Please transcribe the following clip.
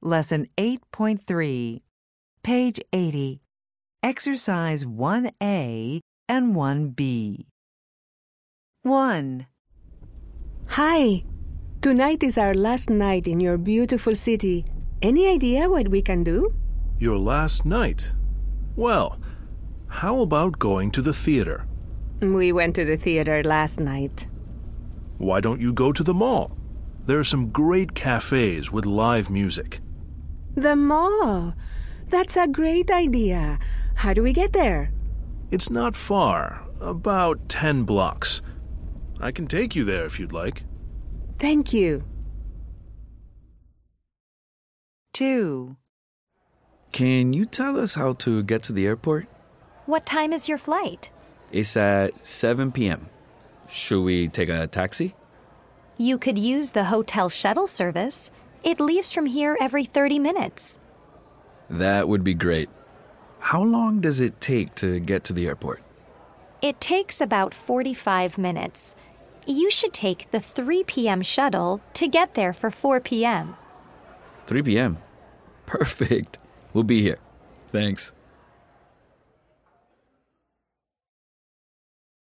Lesson 8.3, page 80, Exercise 1A and 1B. 1. Hi. Tonight is our last night in your beautiful city. Any idea what we can do? Your last night? Well, how about going to the theater? We went to the theater last night. Why don't you go to the mall? There are some great cafes with live music. The mall. That's a great idea. How do we get there? It's not far, about 10 blocks. I can take you there if you'd like. Thank you. 2. Can you tell us how to get to the airport? What time is your flight? It's at 7 p.m. Should we take a taxi? You could use the hotel shuttle service. It leaves from here every 30 minutes. That would be great. How long does it take to get to the airport? It takes about 45 minutes. You should take the 3 p.m. shuttle to get there for 4 p.m. 3 p.m. Perfect. We'll be here. Thanks.